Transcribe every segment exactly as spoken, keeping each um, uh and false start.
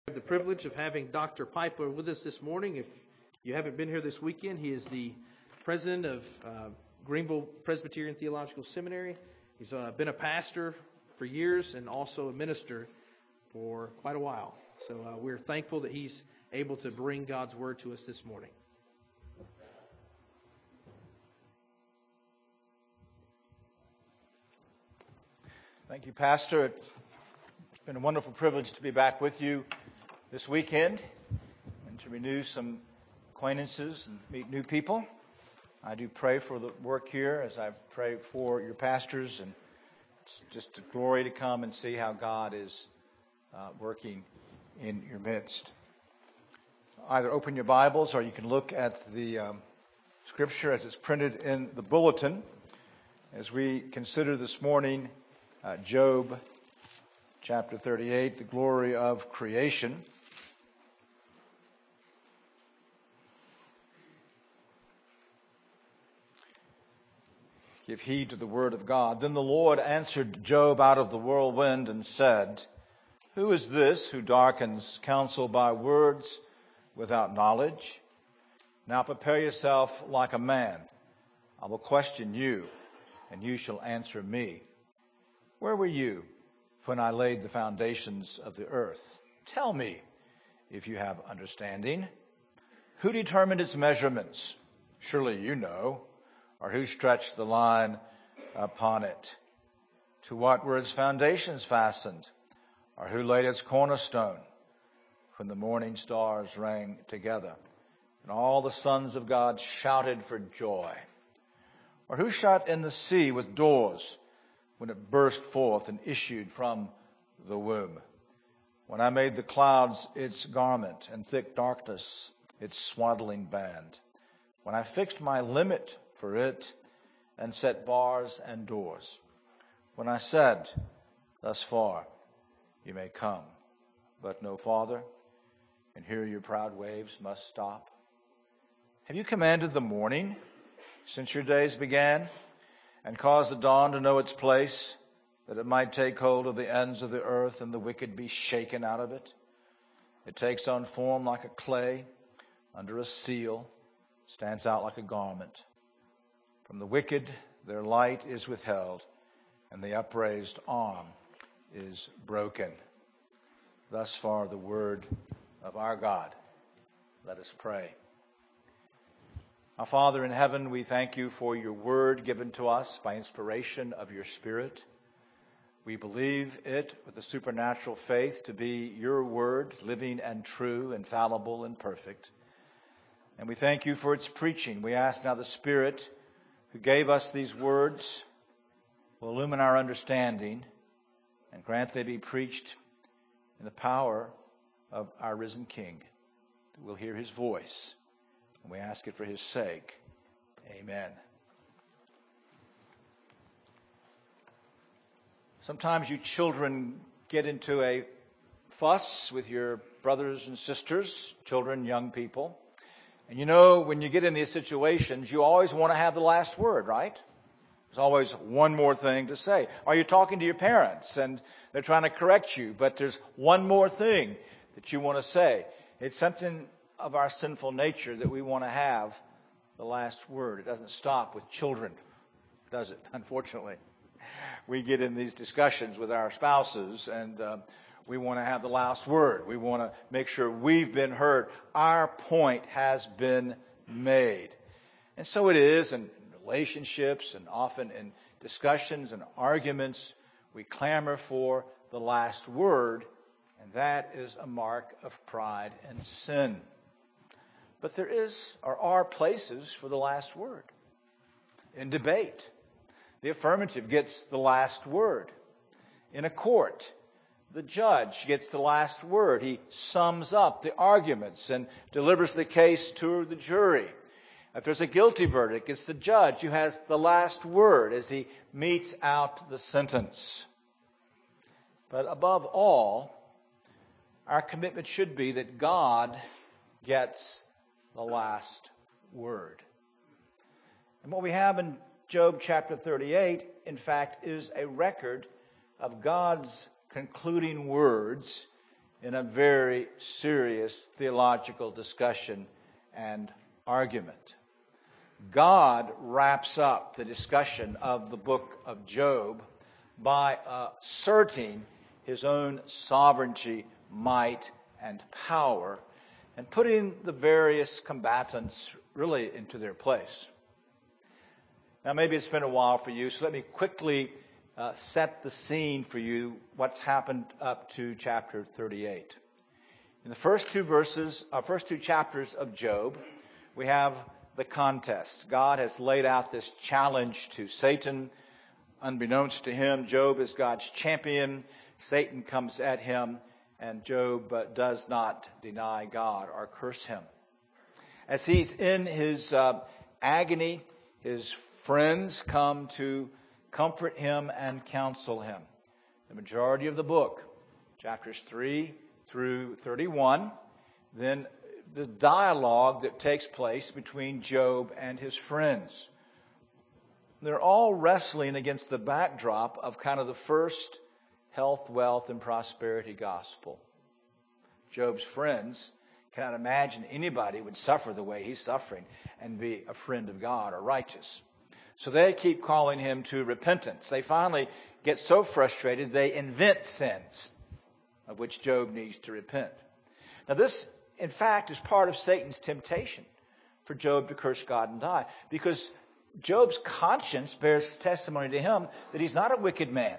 We have the privilege of having Doctor Piper with us this morning. If you haven't been here this weekend, he is the president of uh, Greenville Presbyterian Theological Seminary. He's uh, been a pastor for years and also a minister for quite a while. So uh, we're thankful that he's able to bring God's Word to us this morning. Thank you, Pastor. It's been a wonderful privilege to be back with you this weekend and to renew some acquaintances and meet new people. I do pray for the work here as I pray for your pastors, and it's just a glory to come and see how God is uh, working in your midst. Either open your Bibles or you can look at the um, scripture as it's printed in the bulletin as we consider this morning uh, Job chapter thirty-eight, the glory of creation. Give heed to the word of God. Then the Lord answered Job out of the whirlwind and said, Who is this who darkens counsel by words without knowledge? Now prepare yourself like a man. I will question you, and you shall answer me. Where were you when I laid the foundations of the earth? Tell me, if you have understanding. Who determined its measurements? Surely you know. Or who stretched the line upon it? To what were its foundations fastened? Or who laid its cornerstone? When the morning stars rang together, and all the sons of God shouted for joy. Or who shut in the sea with doors, when it burst forth and issued from the womb? When I made the clouds its garment, and thick darkness its swaddling band. When I fixed my limit for it, and set bars and doors. When I said, Thus far you may come, but no farther, and here your proud waves must stop. Have you commanded the morning since your days began, and caused the dawn to know its place, that it might take hold of the ends of the earth, and the wicked be shaken out of it? It takes on form like a clay, under a seal, stands out like a garment. From the wicked their light is withheld, and the upraised arm is broken. Thus far the word of our God. Let us pray. Our Father in heaven, we thank you for your word given to us by inspiration of your Spirit. We believe it with a supernatural faith to be your word, living and true, infallible and perfect. And we thank you for its preaching. We ask now the Spirit who gave us these words will illumine our understanding and grant they be preached in the power of our risen King. That we'll hear his voice, and we ask it for his sake. Amen. Sometimes you children get into a fuss with your brothers and sisters, children, young people. And you know, when you get in these situations, you always want to have the last word, right? There's always one more thing to say. Or you're talking to your parents and they're trying to correct you, but there's one more thing that you want to say. It's something of our sinful nature that we want to have the last word. It doesn't stop with children, does it? Unfortunately. We get in these discussions with our spouses and uh, we want to have the last word. We want to make sure we've been heard. Our point has been made. And so it is in relationships and often in discussions and arguments. We clamor for the last word, and that is a mark of pride and sin. But there is or are places for the last word. In debate, the affirmative gets the last word. In a court, the judge gets the last word. He sums up the arguments and delivers the case to the jury. If there's a guilty verdict, it's the judge who has the last word as he metes out the sentence. But above all, our commitment should be that God gets the last word. And what we have in Job chapter thirty-eight, in fact, is a record of God's concluding words in a very serious theological discussion and argument. God wraps up the discussion of the book of Job by asserting his own sovereignty, might, and power, and putting the various combatants really into their place. Now, maybe it's been a while for you, so let me quickly uh, set the scene for you, what's happened up to chapter thirty-eight. In the first two verses, uh, first two chapters of Job, we have the contest. God has laid out this challenge to Satan. Unbeknownst to him, Job is God's champion. Satan comes at him, and Job uh, does not deny God or curse him. As he's in his uh, agony, his friends come to comfort him and counsel him. The majority of the book, chapters three through thirty-one, then the dialogue that takes place between Job and his friends. They're all wrestling against the backdrop of kind of the first health, wealth, and prosperity gospel. Job's friends cannot imagine anybody would suffer the way he's suffering and be a friend of God or righteous. So they keep calling him to repentance. They finally get so frustrated they invent sins of which Job needs to repent. Now this, in fact, is part of Satan's temptation for Job to curse God and die, because Job's conscience bears testimony to him that he's not a wicked man.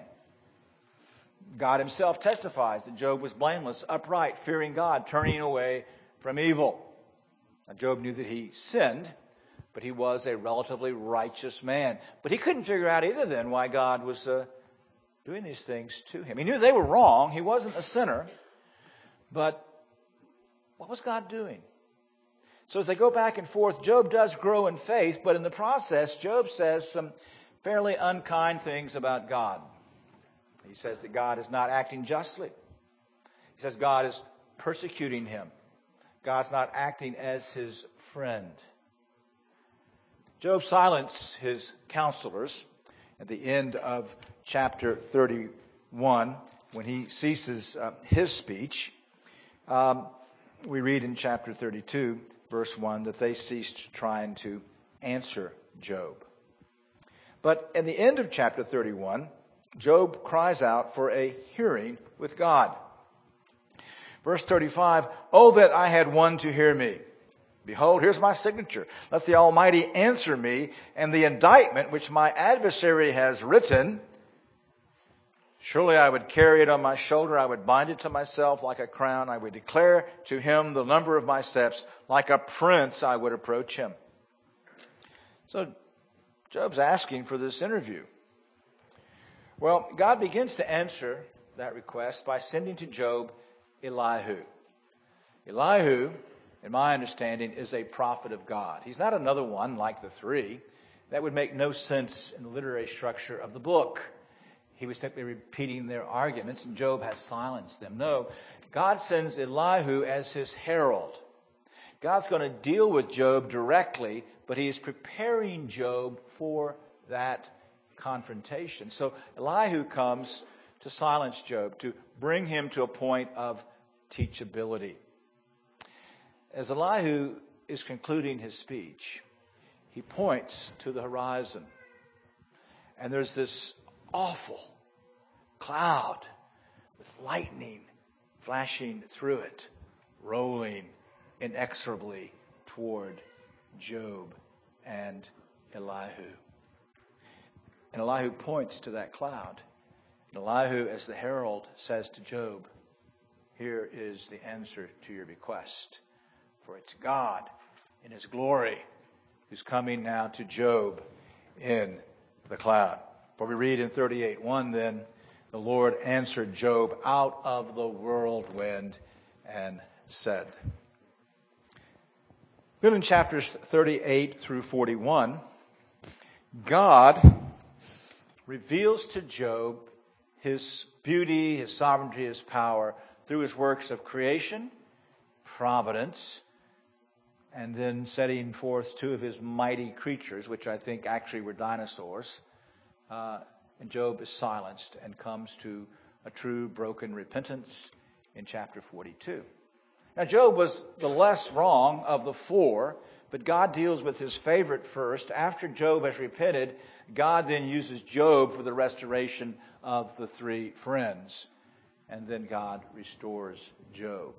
God himself testifies that Job was blameless, upright, fearing God, turning away from evil. Now, Job knew that he sinned, but he was a relatively righteous man. But he couldn't figure out either then why God was uh, doing these things to him. He knew they were wrong. He wasn't a sinner. But what was God doing? So as they go back and forth, Job does grow in faith, but in the process, Job says some fairly unkind things about God. He says that God is not acting justly. He says God is persecuting him. God's not acting as his friend. Job silenced his counselors at the end of chapter thirty-one when he ceases uh, his speech. Um, we read in chapter thirty-two, verse one, that they ceased trying to answer Job. But in the end of chapter thirty-one, Job cries out for a hearing with God. Verse thirty-five, "Oh, that I had one to hear me. Behold, here's my signature. Let the Almighty answer me, and the indictment which my adversary has written, surely I would carry it on my shoulder. I would bind it to myself like a crown. I would declare to him the number of my steps. Like a prince, I would approach him." So Job's asking for this interview. Well, God begins to answer that request by sending to Job Elihu. Elihu, in my understanding, is a prophet of God. He's not another one like the three. That would make no sense in the literary structure of the book. He was simply repeating their arguments, and Job has silenced them. No, God sends Elihu as his herald. God's going to deal with Job directly, but he is preparing Job for that confrontation. So Elihu comes to silence Job, to bring him to a point of teachability. As Elihu is concluding his speech, he points to the horizon, and there's this awful cloud with lightning flashing through it, rolling inexorably toward Job and Elihu. And Elihu points to that cloud. And Elihu, as the herald, says to Job, "Here is the answer to your request. For it's God in his glory who's coming now to Job in the cloud." For we read in thirty-eight one, then, the Lord answered Job out of the whirlwind and said. Then in chapters thirty-eight through forty-one, God reveals to Job his beauty, his sovereignty, his power through his works of creation, providence, and then setting forth two of his mighty creatures, which I think actually were dinosaurs. Uh, and Job is silenced and comes to a true broken repentance in chapter forty-two. Now, Job was the less wrong of the four, but God deals with his favorite first. After Job has repented, God then uses Job for the restoration of the three friends. And then God restores Job.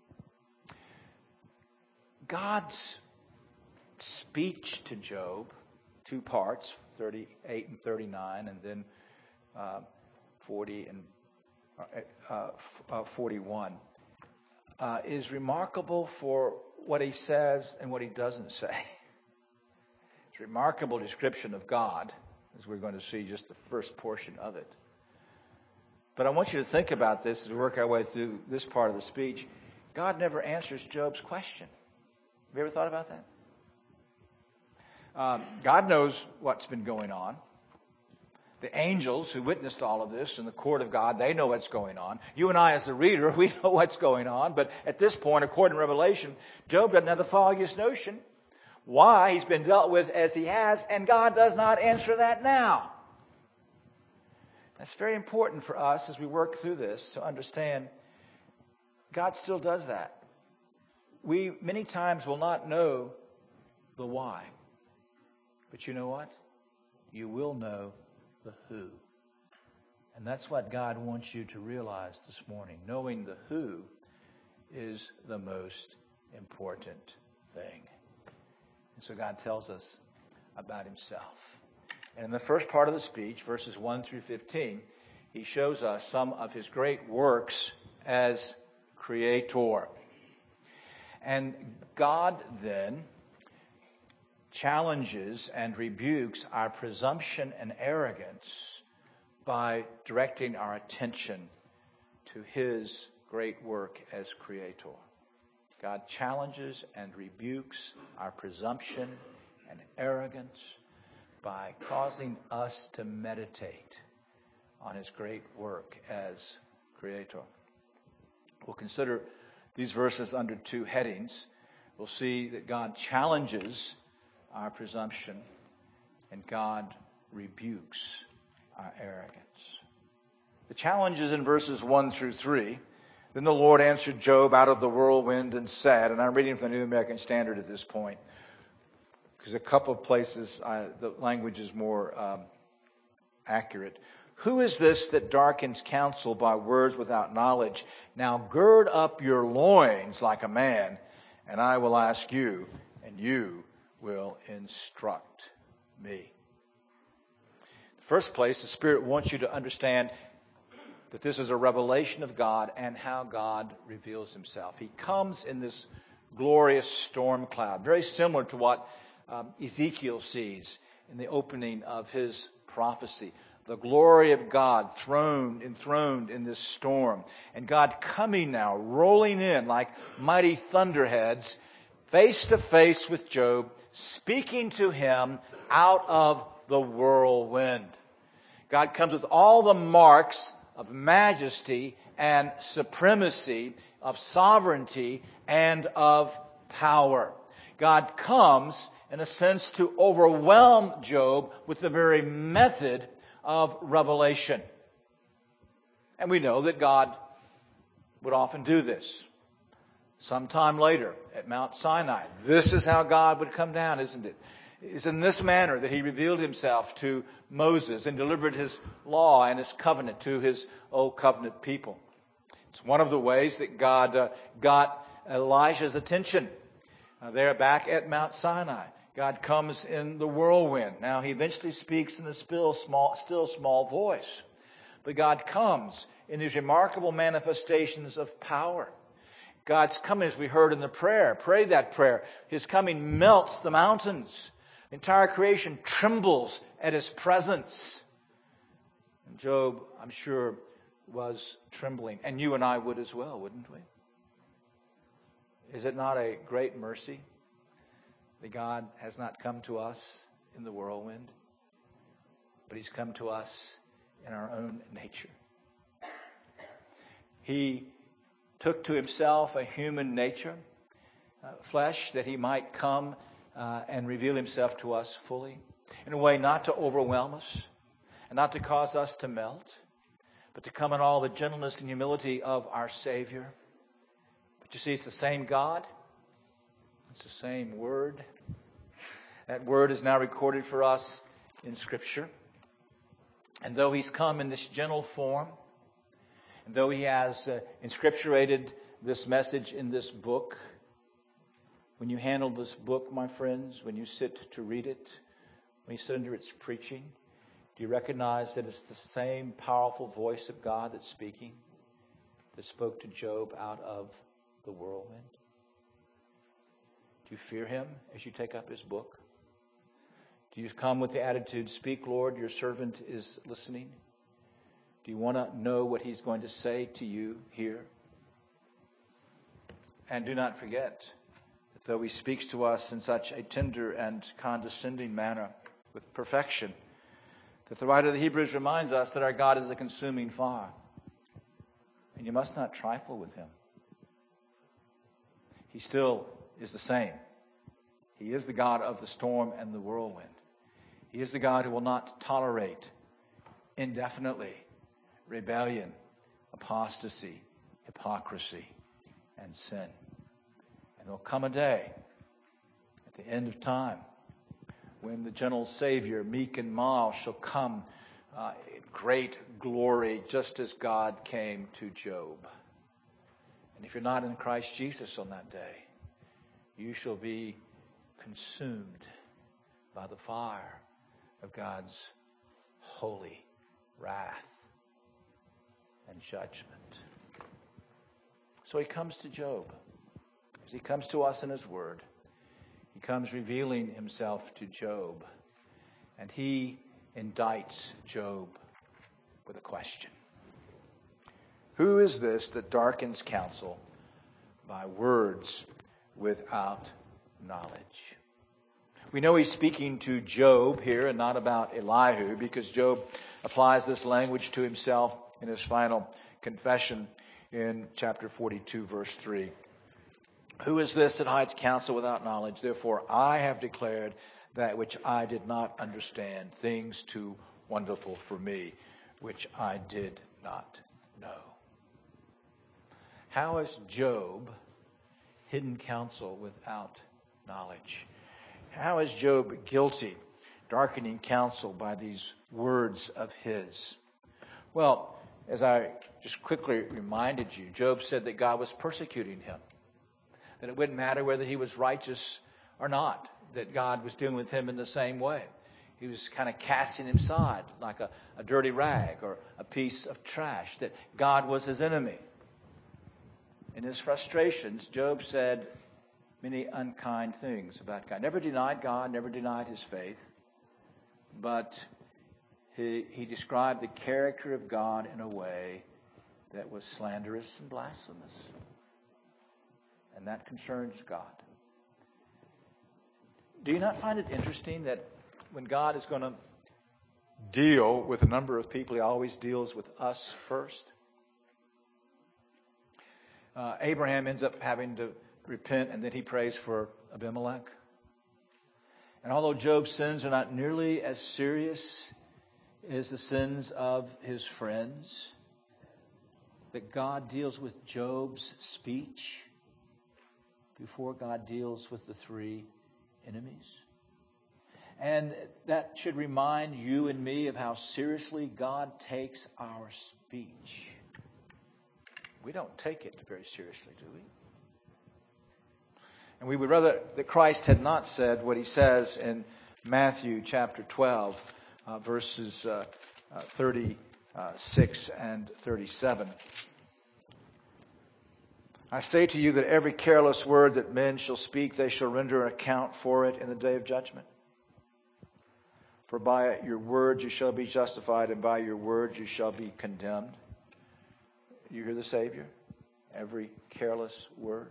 God's speech to Job, two parts, thirty-eight and thirty-nine, and then uh, forty and uh, uh, forty-one, uh, is remarkable for what he says and what he doesn't say. It's a remarkable description of God, as we're going to see just the first portion of it. But I want you to think about this as we work our way through this part of the speech. God never answers Job's question. Have you ever thought about that? Um, God knows what's been going on. The angels who witnessed all of this in the court of God, they know what's going on. You and I, as the reader, we know what's going on. But at this point, according to Revelation, Job doesn't have the foggiest notion why he's been dealt with as he has, and God does not answer that now. That's very important for us as we work through this to understand God still does that. We many times will not know the why. But you know what? You will know the who. And that's what God wants you to realize this morning. Knowing the who is the most important thing. And so God tells us about himself. And in the first part of the speech, verses one through fifteen, he shows us some of his great works as creator. And God then challenges and rebukes our presumption and arrogance by directing our attention to his great work as creator. God challenges and rebukes our presumption and arrogance by causing us to meditate on his great work as creator. We'll consider these verses under two headings. We'll see that God challenges our presumption and God rebukes our arrogance. The challenge is in verses one through three. Then the Lord answered Job out of the whirlwind and said, and I'm reading from the New American Standard at this point, because a couple of places I, the language is more um, accurate. Who is this that darkens counsel by words without knowledge? Now gird up your loins like a man, and I will ask you, and you will instruct me. First place, the Spirit wants you to understand that this is a revelation of God and how God reveals himself. He comes in this glorious storm cloud, very similar to what um, Ezekiel sees in the opening of his prophecy. The glory of God throned, enthroned in this storm. And God coming now, rolling in like mighty thunderheads, face to face with Job, speaking to him out of the whirlwind. God comes with all the marks of majesty and supremacy, of sovereignty and of power. God comes, in a sense, to overwhelm Job with the very method of revelation. And we know that God would often do this. Sometime later at Mount Sinai, this is how God would come down, isn't it? It's in this manner that he revealed himself to Moses and delivered his law and his covenant to his old covenant people. It's one of the ways that God uh, got Elijah's attention. Uh, there back at Mount Sinai, God comes in the whirlwind. Now he eventually speaks in the still small, still small voice. But God comes in these remarkable manifestations of power. God's coming, as we heard in the prayer. Pray that prayer. His coming melts the mountains. The entire creation trembles at his presence. And Job, I'm sure, was trembling. And you and I would as well, wouldn't we? Is it not a great mercy that God has not come to us in the whirlwind, but he's come to us in our own nature? He took to himself a human nature, uh, flesh, that he might come uh, and reveal himself to us fully, in a way not to overwhelm us and not to cause us to melt, but to come in all the gentleness and humility of our Savior. But you see, it's the same God. It's the same Word. That Word is now recorded for us in Scripture. And though He's come in this gentle form, and though He has uh, inscripturated this message in this book, when you handle this book, my friends, when you sit to read it, when you sit under its preaching, do you recognize that it's the same powerful voice of God that's speaking, that spoke to Job out of the whirlwind? Do you fear Him as you take up His book? Do you come with the attitude, "Speak, Lord, your servant is listening"? Do you want to know what He's going to say to you here? And do not forget that though He speaks to us in such a tender and condescending manner with perfection, that the writer of the Hebrews reminds us that our God is a consuming fire. And you must not trifle with Him. He still is the same. He is the God of the storm and the whirlwind. He is the God who will not tolerate indefinitely rebellion, apostasy, hypocrisy, and sin. And there will come a day at the end of time when the gentle Savior, meek and mild, shall come uh, in great glory, just as God came to Job. And if you're not in Christ Jesus on that day, you shall be consumed by the fire of God's holy wrath and judgment. So He comes to Job. As He comes to us in His Word, He comes revealing Himself to Job. And He indicts Job with a question. Who is this that darkens counsel by words without knowledge? We know He's speaking to Job here and not about Elihu, because Job applies this language to himself in his final confession in chapter forty-two, verse three. Who is this that hides counsel without knowledge? Therefore I have declared that which I did not understand, things too wonderful for me, which I did not know. How has Job hidden counsel without knowledge? How is Job guilty, darkening counsel by these words of his? Well, as I just quickly reminded you, Job said that God was persecuting him, that it wouldn't matter whether he was righteous or not, that God was dealing with him in the same way. He was kind of casting him aside like a, a dirty rag or a piece of trash, that God was his enemy. In his frustrations, Job said many unkind things about God. Never denied God, never denied his faith, but he, he described the character of God in a way that was slanderous and blasphemous. And that concerns God. Do you not find it interesting that when God is going to deal with a number of people, He always deals with us first? Uh, Abraham ends up having to repent, and then he prays for Abimelech. And although Job's sins are not nearly as serious as the sins of his friends, that God deals with Job's speech before God deals with the three enemies. And that should remind you and me of how seriously God takes our speech. We don't take it very seriously, do we? And we would rather that Christ had not said what He says in Matthew chapter twelve, uh, verses uh, uh, thirty-six and thirty-seven. I say to you that every careless word that men shall speak, they shall render an account for it in the day of judgment. For by your words you shall be justified, and by your words you shall be condemned. You hear the Savior? Every careless word.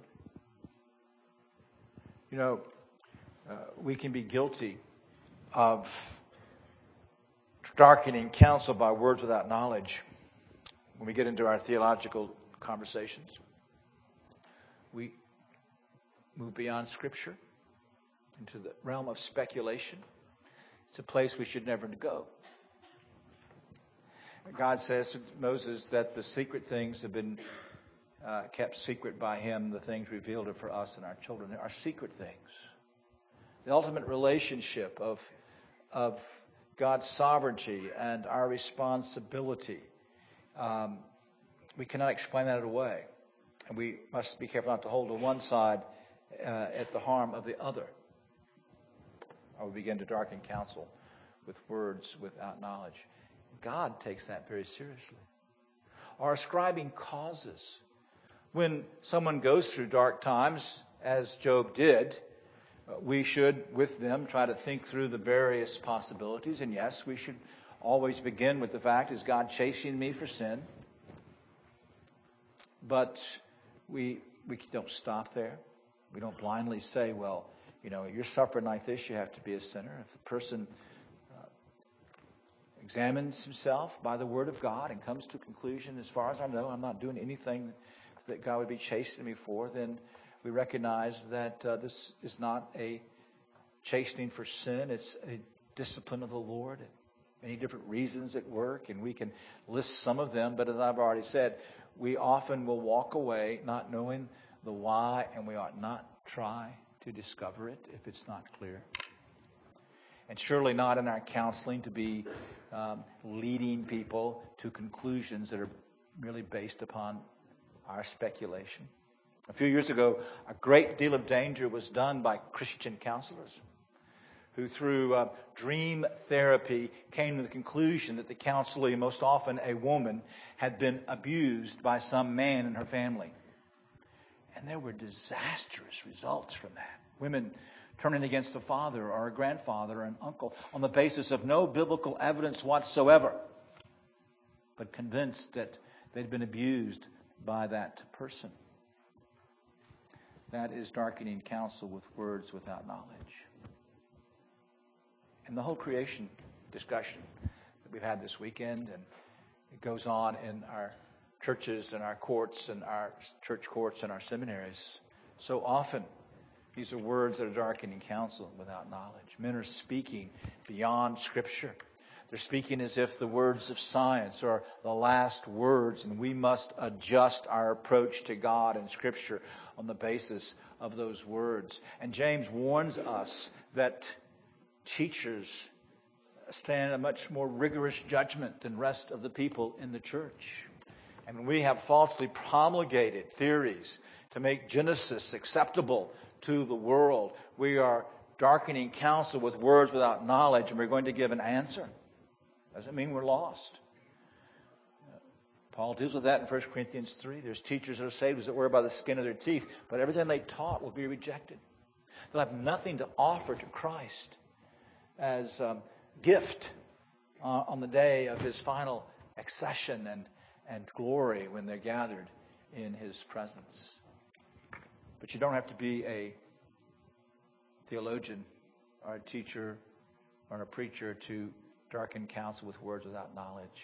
You know, uh, we can be guilty of darkening counsel by words without knowledge when we get into our theological conversations. We move beyond Scripture into the realm of speculation. It's a place we should never go. God says to Moses that the secret things have been uh, kept secret by him, the things revealed are for us and our children. They are secret things. The ultimate relationship of, of God's sovereignty and our responsibility. Um, we cannot explain that away. And we must be careful not to hold to one side uh, at the harm of the other. Or we begin to darken counsel with words without knowledge. God takes that very seriously. Or ascribing causes. When someone goes through dark times, as Job did, we should, with them, try to think through the various possibilities. And yes, we should always begin with the fact, is God chastening me for sin? But we we don't stop there. We don't blindly say, well, you know, you're suffering like this, you have to be a sinner. If the person uh, examines himself by the Word of God and comes to a conclusion, as far as I know, I'm not doing anything that God would be chastening me for, then we recognize that uh, this is not a chastening for sin. It's a discipline of the Lord. Many different reasons at work, and we can list some of them. But as I've already said, we often will walk away not knowing the why, and we ought not try to discover it if it's not clear. And surely not in our counseling to be um, leading people to conclusions that are merely based upon our speculation. A few years ago, a great deal of danger was done by Christian counselors who, through uh, dream therapy, came to the conclusion that the counselee, most often a woman, had been abused by some man in her family. And there were disastrous results from that. Women turning against a father or a grandfather or an uncle on the basis of no biblical evidence whatsoever, but convinced that they'd been abused by that person. That is darkening counsel with words without knowledge. And the whole creation discussion that we've had this weekend, and it goes on in our churches and our courts and our church courts and our seminaries. So often, these are words that are darkening counsel without knowledge. Men are speaking beyond Scripture. They're speaking as if the words of science are the last words, and we must adjust our approach to God and Scripture on the basis of those words. And James warns us that teachers stand a much more rigorous judgment than the rest of the people in the church. And when we have falsely promulgated theories to make Genesis acceptable to the world, we are darkening counsel with words without knowledge, and we're going to give an answer. Doesn't mean we're lost. Paul deals with that in First Corinthians three. There's teachers that are saved as it were by the skin of their teeth, but everything they taught will be rejected. They'll have nothing to offer to Christ as a gift uh, on the day of his final accession and, and glory when they're gathered in his presence. But you don't have to be a theologian or a teacher or a preacher to darken counsel with words without knowledge.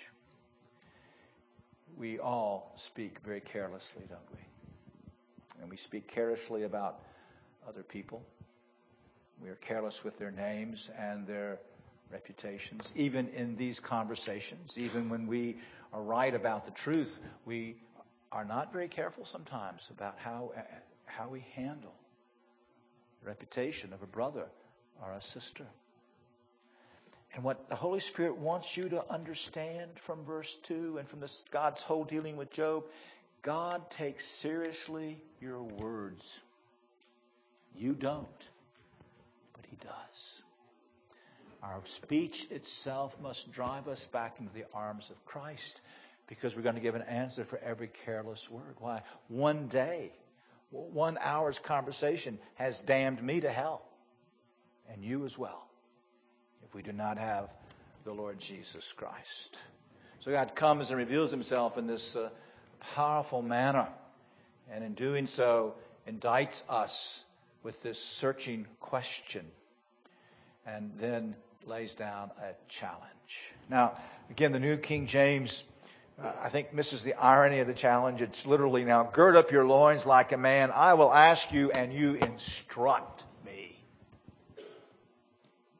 We all speak very carelessly, don't we? And we speak carelessly about other people. We are careless with their names and their reputations. Even in these conversations, even when we are right about the truth, we are not very careful sometimes about how how we handle the reputation of a brother or a sister. And what the Holy Spirit wants you to understand from verse two and from this God's whole dealing with Job, God takes seriously your words. You don't, but He does. Our speech itself must drive us back into the arms of Christ, because we're going to give an answer for every careless word. Why? One day, one hour's conversation has damned me to hell, and you as well, if we do not have the Lord Jesus Christ. So God comes and reveals Himself in this uh, powerful manner, and in doing so indicts us with this searching question, and then lays down a challenge. Now, again, the New King James, uh, I think, misses the irony of the challenge. It's literally, now, gird up your loins like a man. I will ask you, and you instruct me.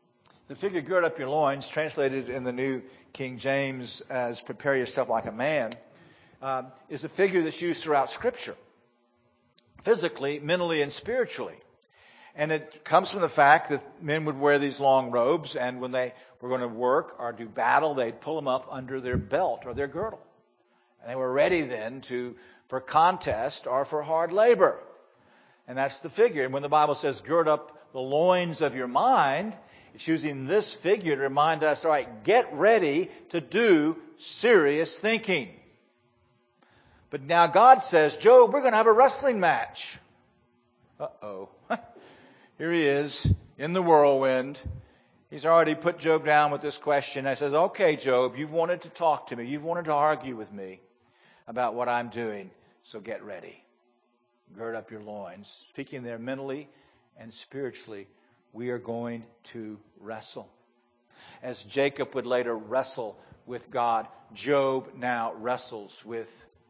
The figure gird up your loins, translated in the New King James as prepare yourself like a man, um, is a figure that's used throughout Scripture, physically, mentally, and spiritually. And it comes from the fact that men would wear these long robes, and when they were going to work or do battle, they'd pull them up under their belt or their girdle. And they were ready then to for contest or for hard labor. And that's the figure. And when the Bible says gird up the loins of your mind, it's using this figure to remind us, all right, get ready to do serious thinking. But now God says, Job, we're going to have a wrestling match. Uh-oh. Here he is in the whirlwind. He's already put Job down with this question. I says, okay, Job, you've wanted to talk to me. You've wanted to argue with me about what I'm doing. So get ready. Gird up your loins. Speaking there mentally and spiritually, we are going to wrestle. As Jacob would later wrestle with God, Job now wrestles with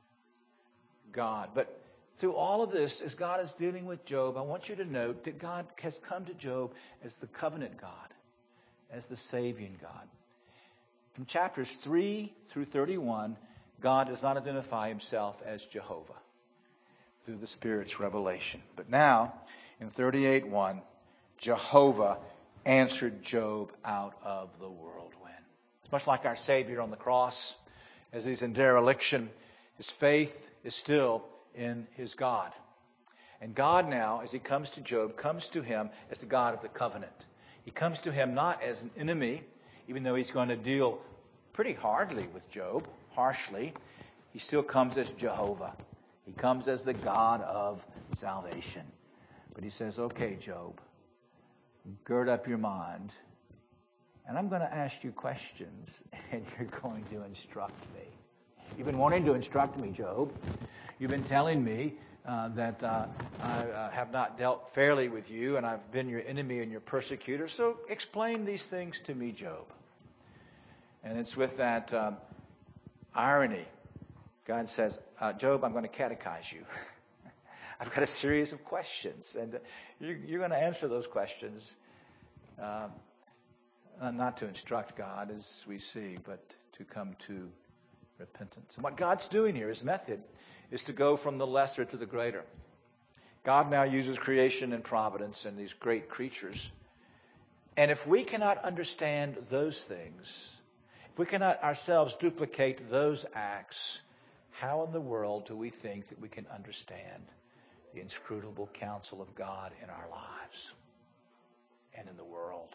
God. But through all of this, as God is dealing with Job, I want you to note that God has come to Job as the covenant God, as the saving God. From chapters three through thirty-one, God does not identify himself as Jehovah through the Spirit's revelation. But now, in thirty-eight one, Jehovah answered Job out of the whirlwind. It's much like our Savior on the cross. As he's in dereliction, his faith is still in his God. And God now, as he comes to Job, comes to him as the God of the covenant. He comes to him not as an enemy, even though he's going to deal pretty hardly with Job, harshly. He still comes as Jehovah. He comes as the God of salvation. But he says, okay, Job, gird up your mind, and I'm going to ask you questions, and you're going to instruct me. You've been wanting to instruct me, Job. You've been telling me uh, that uh, I uh, have not dealt fairly with you, and I've been your enemy and your persecutor. So explain these things to me, Job. And it's with that um, irony. God says, uh, Job, I'm going to catechize you. I've got a series of questions, and you're, you're going to answer those questions, um, uh, not to instruct God, as we see, but to come to repentance. And what God's doing here, his method, is to go from the lesser to the greater. God now uses creation and providence and these great creatures. And if we cannot understand those things, if we cannot ourselves duplicate those acts, how in the world do we think that we can understand the inscrutable counsel of God in our lives and in the world?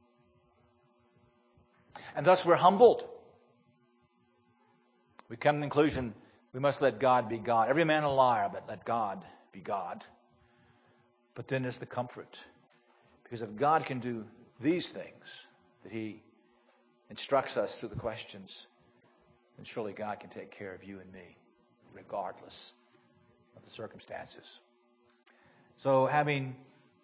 And thus we're humbled. We come to the conclusion we must let God be God. Every man a liar, but let God be God. But then there's the comfort. Because if God can do these things that he instructs us through the questions, then surely God can take care of you and me, regardless of the circumstances. So having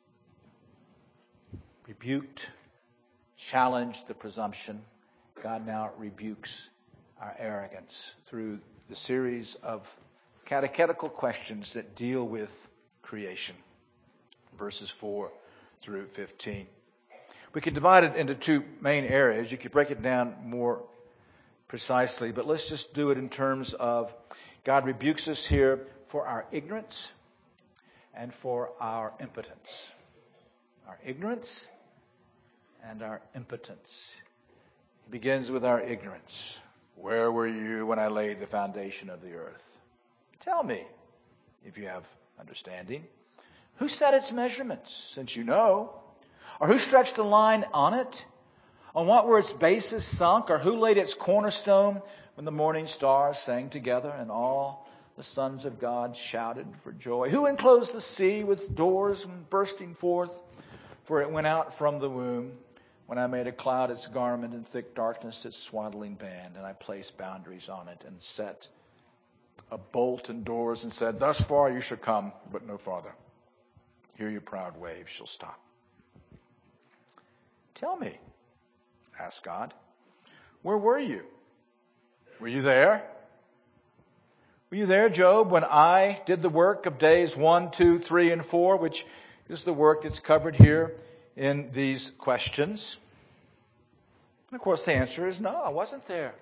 rebuked, challenged the presumption, God now rebukes our arrogance through the series of catechetical questions that deal with creation. Verses four through fifteen. We could divide it into two main areas. You could break it down more precisely, but let's just do it in terms of God rebukes us here for our ignorance and for our impotence. Our ignorance and our impotence. He begins with our ignorance. Where were you when I laid the foundation of the earth? Tell me, if you have understanding. Who set its measurements, since you know? Or who stretched a line on it? On what were its bases sunk? Or who laid its cornerstone when the morning stars sang together and all the sons of God shouted for joy? Who enclosed the sea with doors and bursting forth? For it went out from the womb. When I made a cloud its garment and thick darkness its swaddling band, and I placed boundaries on it and set a bolt and doors and said, thus far you shall come, but no farther. Here your proud waves shall stop. Tell me, asked God, where were you? Were you there? Were you there, Job, when I did the work of days one, two, three, and four, which is the work that's covered here in these questions? And of course the answer is no, I wasn't there.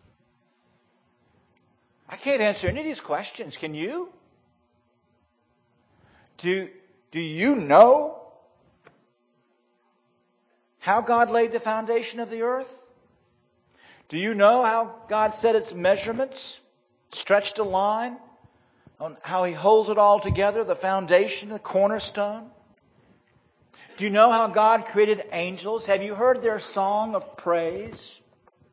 I can't answer any of these questions. Can you? Do, do you know how God laid the foundation of the earth? Do you know how God set its measurements, stretched a line on how He holds it all together, the foundation, the cornerstone? Do you know how God created angels? Have you heard their song of praise?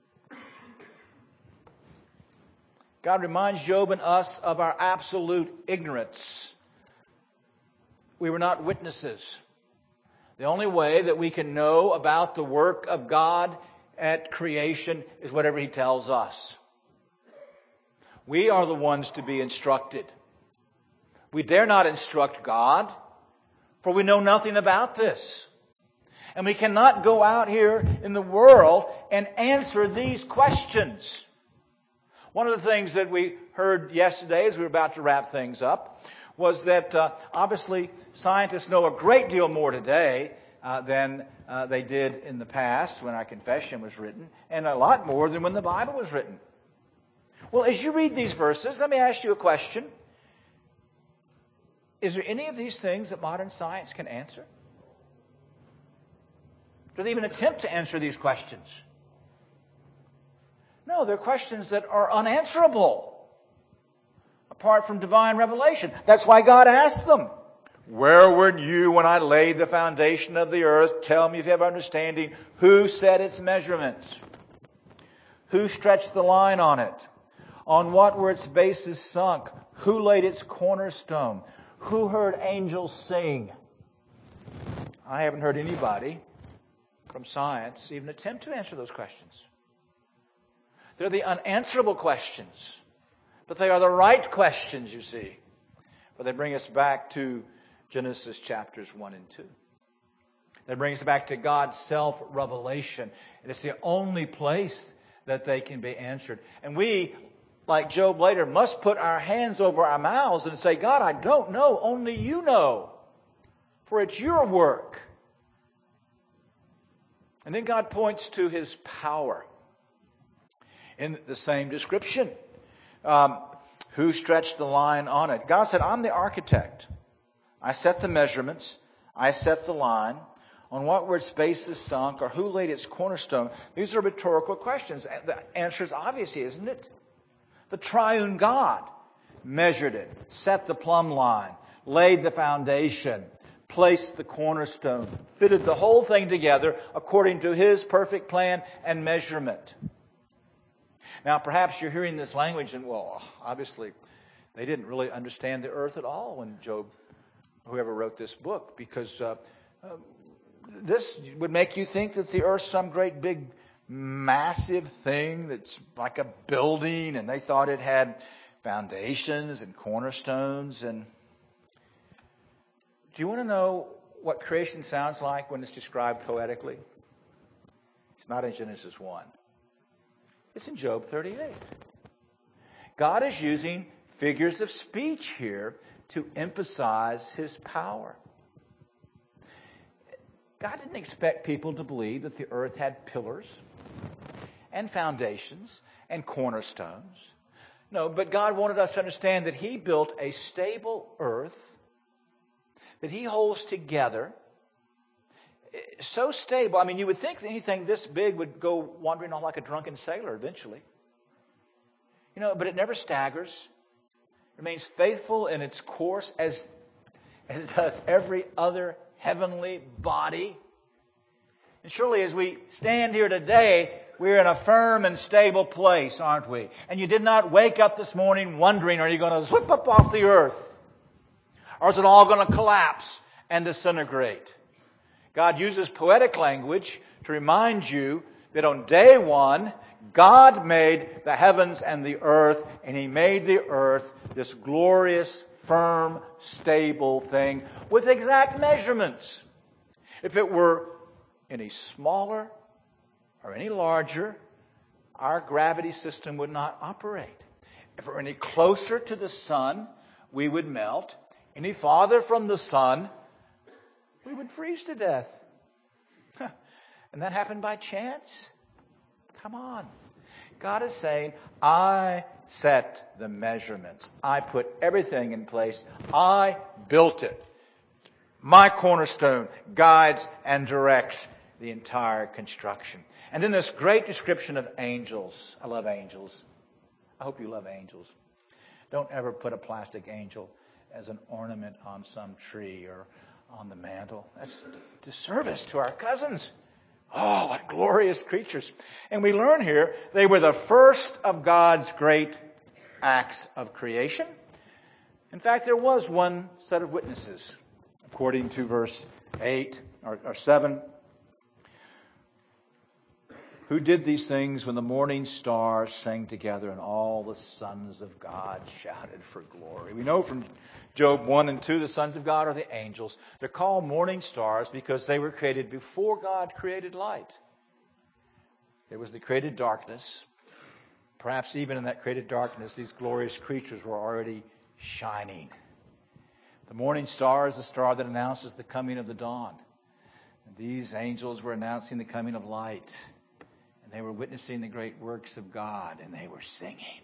God reminds Job and us of our absolute ignorance. We were not witnesses. The only way that we can know about the work of God at creation is whatever He tells us. We are the ones to be instructed. We dare not instruct God, for we know nothing about this. And we cannot go out here in the world and answer these questions. One of the things that we heard yesterday as we were about to wrap things up was that uh, obviously scientists know a great deal more today uh, than uh, they did in the past when our confession was written, and a lot more than when the Bible was written. Well, as you read these verses, let me ask you a question. Is there any of these things that modern science can answer? Do they even attempt to answer these questions? No, they're questions that are unanswerable apart from divine revelation. That's why God asked them. Where were you when I laid the foundation of the earth? Tell me if you have understanding. Who set its measurements? Who stretched the line on it? On what were its bases sunk? Who laid its cornerstone? Who heard angels sing? I haven't heard anybody from science even attempt to answer those questions. They're the unanswerable questions. But they are the right questions, you see. But they bring us back to Genesis chapters one and two. They bring us back to God's self-revelation. And it's the only place that they can be answered. And we, like Job later, must put our hands over our mouths and say, God, I don't know. Only you know. For it's your work. And then God points to His power in the same description. Um, who stretched the line on it? God said, I'm the architect. I set the measurements. I set the line. On what were its bases sunk, or who laid its cornerstone? These are rhetorical questions. The answer is obvious, isn't it? The triune God measured it, set the plumb line, laid the foundation, placed the cornerstone, fitted the whole thing together according to His perfect plan and measurement. Now, perhaps you're hearing this language and, well, obviously, they didn't really understand the earth at all when Job, whoever wrote this book, because uh, uh, this would make you think that the earth's some great big massive thing that's like a building, and they thought it had foundations and cornerstones. And do you want to know what creation sounds like when it's described poetically? It's not in Genesis one. It's in Job thirty-eight. God is using figures of speech here to emphasize His power. God didn't expect people to believe that the earth had pillars and foundations and cornerstones. No, but God wanted us to understand that He built a stable earth that He holds together. So stable. I mean, you would think that anything this big would go wandering off like a drunken sailor eventually. You know, but it never staggers. It remains faithful in its course as, as it does every other heavenly body. And surely as we stand here today, we're in a firm and stable place, aren't we? And you did not wake up this morning wondering, are you going to zip up off the earth? Or is it all going to collapse and disintegrate? God uses poetic language to remind you that on day one, God made the heavens and the earth, and He made the earth this glorious, firm, stable thing with exact measurements. If it were any smaller or any larger, our gravity system would not operate. If it were any closer to the sun, we would melt. Any farther from the sun, we would freeze to death. And that happened by chance? Come on. God is saying, I set the measurements. I put everything in place. I built it. My cornerstone guides and directs the entire construction. And then this great description of angels. I love angels. I hope you love angels. Don't ever put a plastic angel as an ornament on some tree or on the mantle. That's a disservice to our cousins. Oh, what glorious creatures. And we learn here they were the first of God's great acts of creation. In fact, there was one set of witnesses, according to verse eight or, or seven. Who did these things when the morning stars sang together and all the sons of God shouted for glory? We know from Job one and two, the sons of God are the angels. They're called morning stars because they were created before God created light. There was the created darkness. Perhaps even in that created darkness, these glorious creatures were already shining. The morning star is the star that announces the coming of the dawn. And these angels were announcing the coming of light. And they were witnessing the great works of God, and they were singing,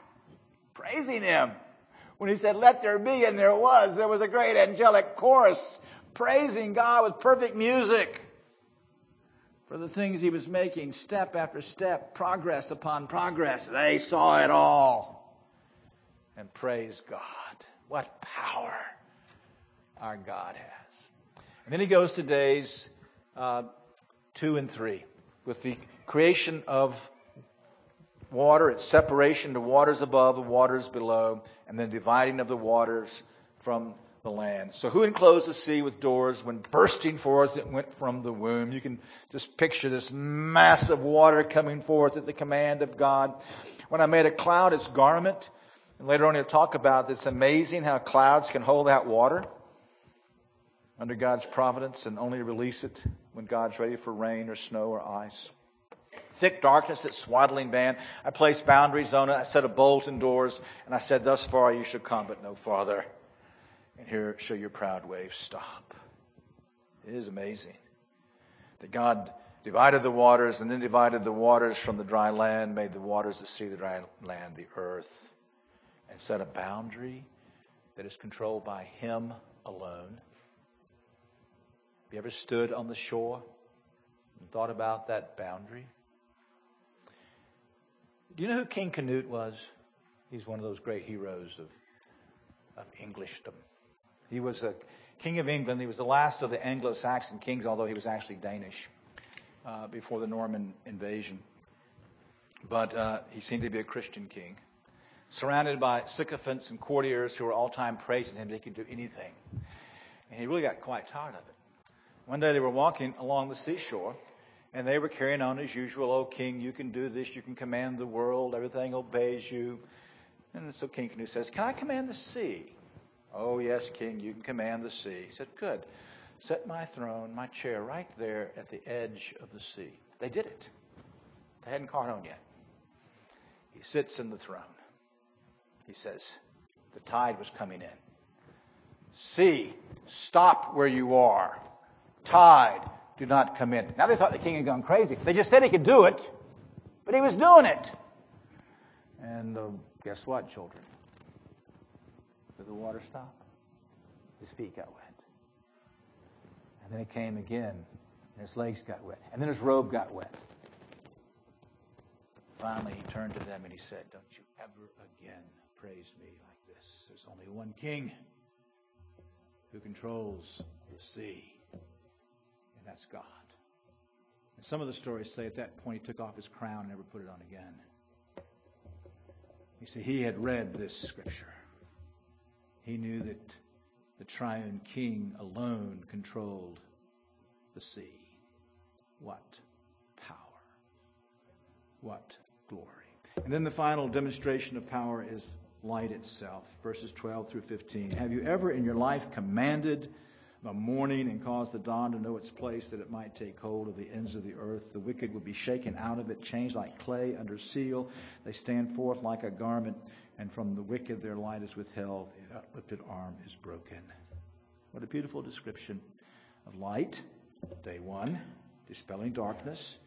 praising Him. When He said, let there be, and there was, there was a great angelic chorus praising God with perfect music for the things He was making, step after step, progress upon progress. They saw it all. And praise God. What power our God has. And then He goes to days uh, two and three with the creation of water, its separation, the waters above, the waters below, and then dividing of the waters from the land. So who enclosed the sea with doors when bursting forth it went from the womb? You can just picture this massive water coming forth at the command of God. When I made a cloud its garment, and later on he'll talk about this, amazing how clouds can hold that water under God's providence and only release it when God's ready for rain or snow or ice. Thick darkness, its swaddling band. I placed boundaries on it. I set a bolt and doors, and I said, thus far you shall come, but no farther. And here shall your proud waves stop. It is amazing that God divided the waters and then divided the waters from the dry land, made the waters the sea, the dry land, the earth, and set a boundary that is controlled by Him alone. Have you ever stood on the shore and thought about that boundary? Do you know who King Canute was? He's one of those great heroes of, of Englishdom. He was a king of England. He was the last of the Anglo-Saxon kings, although he was actually Danish uh, before the Norman invasion. But uh, he seemed to be a Christian king, surrounded by sycophants and courtiers who were all time praising him. They could do anything. And he really got quite tired of it. One day they were walking along the seashore, and they were carrying on as usual. Oh, king, you can do this. You can command the world. Everything obeys you. And so King Canute says, can I command the sea? Oh, yes, king, you can command the sea. He said, good. Set my throne, my chair, right there at the edge of the sea. They did it. They hadn't caught on yet. He sits in the throne. He says, the tide was coming in. Sea, stop where you are. Tide, do not come in. Now they thought the king had gone crazy. They just said he could do it, but he was doing it. And uh, guess what, children? Did the water stop? His feet got wet. And then it came again, and his legs got wet. And then his robe got wet. Finally, he turned to them and he said, don't you ever again praise me like this. There's only one king who controls the sea. And that's God. And some of the stories say at that point he took off his crown and never put it on again. You see, he had read this scripture. He knew that the triune king alone controlled the sea. What power. What glory. And then the final demonstration of power is light itself. Verses twelve through fifteen. Have you ever in your life commanded the morning and caused the dawn to know its place, that it might take hold of the ends of the earth? The wicked would be shaken out of it, changed like clay under seal. They stand forth like a garment, and from the wicked their light is withheld. The uplifted arm is broken. What a beautiful description of light. Day one, dispelling darkness.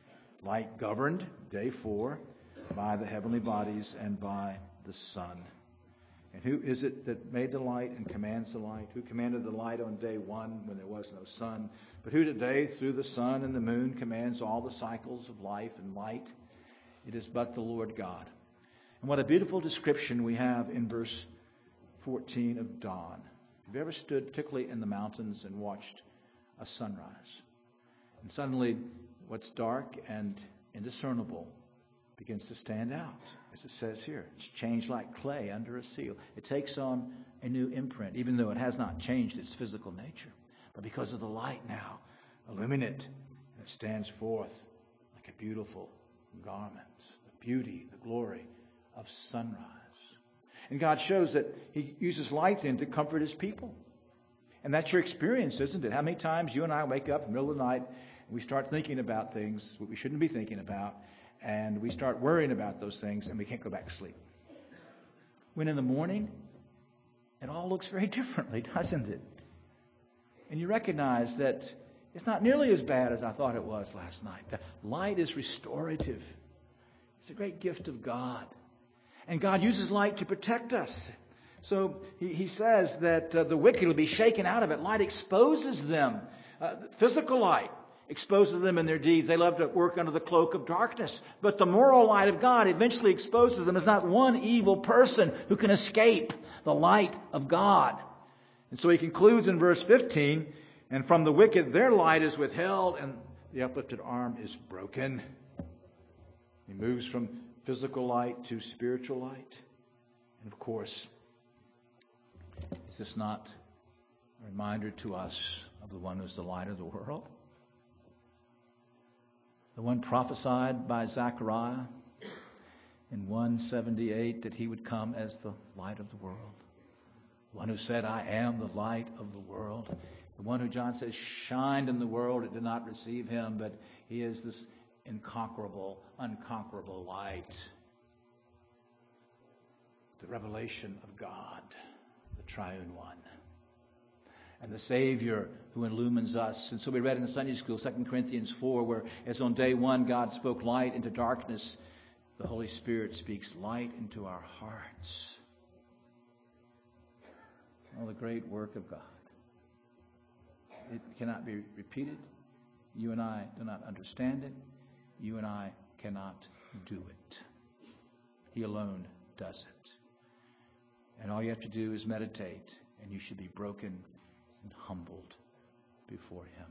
Light governed, day four, by the heavenly bodies and by the sun. And who is it that made the light and commands the light? Who commanded the light on day one when there was no sun? But who today, through the sun and the moon, commands all the cycles of life and light? It is but the Lord God. And what a beautiful description we have in verse fourteen of dawn. Have you ever stood, particularly in the mountains, and watched a sunrise? And suddenly, what's dark and indiscernible begins to stand out, as it says here. It's changed like clay under a seal. It takes on a new imprint, even though it has not changed its physical nature. But because of the light now, illuminate, and it stands forth like a beautiful garment, the beauty, the glory of sunrise. And God shows that He uses light then to comfort His people. And that's your experience, isn't it? How many times you and I wake up in the middle of the night and we start thinking about things that we shouldn't be thinking about, and we start worrying about those things, and we can't go back to sleep. When in the morning, it all looks very differently, doesn't it? And you recognize that it's not nearly as bad as I thought it was last night. The light is restorative. It's a great gift of God. And God uses light to protect us. So he, he says that uh, the wicked will be shaken out of it. Light exposes them. Uh, physical light exposes them in their deeds. They love to work under the cloak of darkness. But the moral light of God eventually exposes them. There's not one evil person who can escape the light of God. And so he concludes in verse fifteen, and from the wicked their light is withheld and the uplifted arm is broken. He moves from physical light to spiritual light. And of course, is this not a reminder to us of the one who's the light of the world? The one prophesied by Zechariah in one seventy-eight that he would come as the light of the world. The one who said, I am the light of the world. The one who John says shined in the world. It did not receive him, but he is this inconquerable, unconquerable light. The revelation of God, the triune one. And the Savior who illumines us. And so we read in Sunday school, Second Corinthians four, where as on day one God spoke light into darkness, the Holy Spirit speaks light into our hearts. Oh, the great work of God. It cannot be repeated. You and I do not understand it. You and I cannot do it. He alone does it. And all you have to do is meditate, and you should be broken and humbled before Him.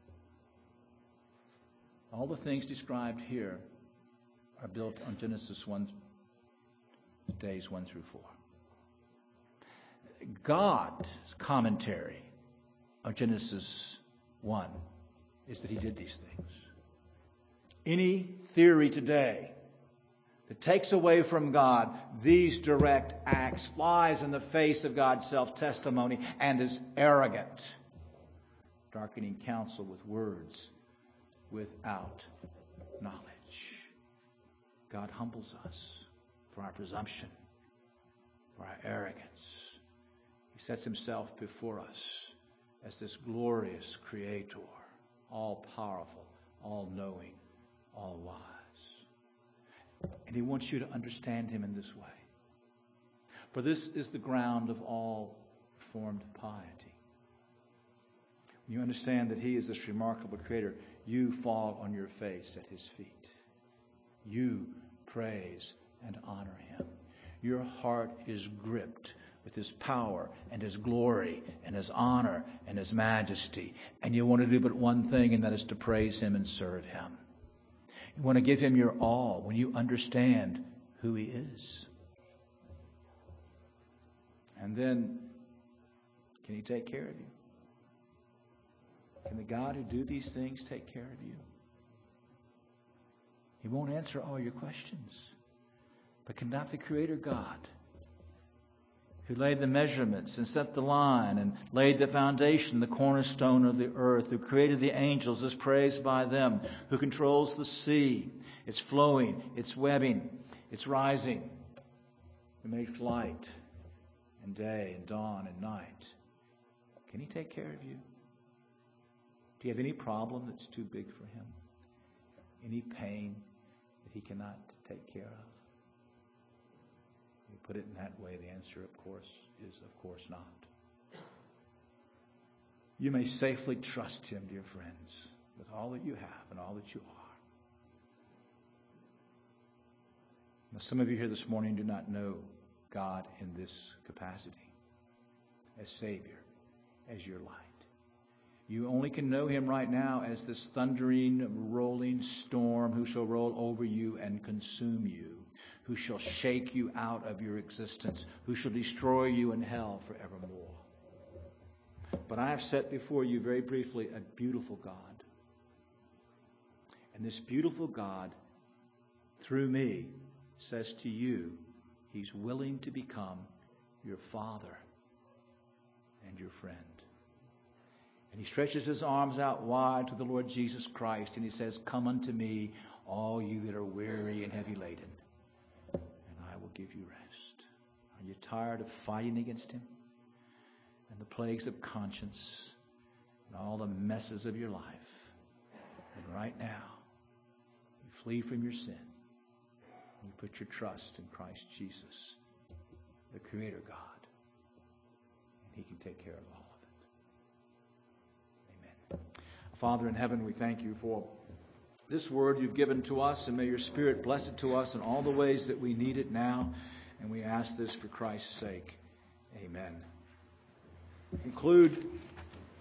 All the things described here are built on Genesis one, days one through four. God's commentary on Genesis one is that He did these things. Any theory today that takes away from God these direct acts flies in the face of God's self-testimony and is arrogant, darkening counsel with words without knowledge. God humbles us for our presumption, for our arrogance. He sets Himself before us as this glorious Creator, all-powerful, all-knowing, all-wise. And He wants you to understand Him in this way. For this is the ground of all reformed piety. When you understand that He is this remarkable Creator, you fall on your face at His feet. You praise and honor Him. Your heart is gripped with His power and His glory and His honor and His majesty. And you want to do but one thing, and that is to praise Him and serve Him. You want to give Him your all when you understand who He is. And then, can He take care of you? Can the God who do these things take care of you? He won't answer all your questions. But can not the Creator God, who laid the measurements and set the line and laid the foundation, the cornerstone of the earth, who created the angels, is praised by them, who controls the sea, its flowing, its webbing, its rising, who makes light and day and dawn and night. Can He take care of you? Do you have any problem that's too big for Him? any pain that He cannot take care of? You put it in that way, the answer, of course, is of course not. You may safely trust Him, dear friends, with all that you have and all that you are. Now, some of you here this morning do not know God in this capacity, as Savior, as your light. You only can know Him right now as this thundering, rolling storm who shall roll over you and consume you, who shall shake you out of your existence, who shall destroy you in hell forevermore. But I have set before you very briefly a beautiful God. And this beautiful God, through me, says to you, He's willing to become your Father and your friend. And He stretches His arms out wide to the Lord Jesus Christ, and He says, "Come unto me, all you that are weary and heavy laden, and I will give you rest." Are you tired of fighting against Him and the plagues of conscience and all the messes of your life? And right now, you flee from your sin. You put your trust in Christ Jesus, the Creator God, and He can take care of all of it. Amen. Father in heaven, we thank You for this word You've given to us, and may Your Spirit bless it to us in all the ways that we need it now, and we ask this for Christ's sake. Amen. Conclude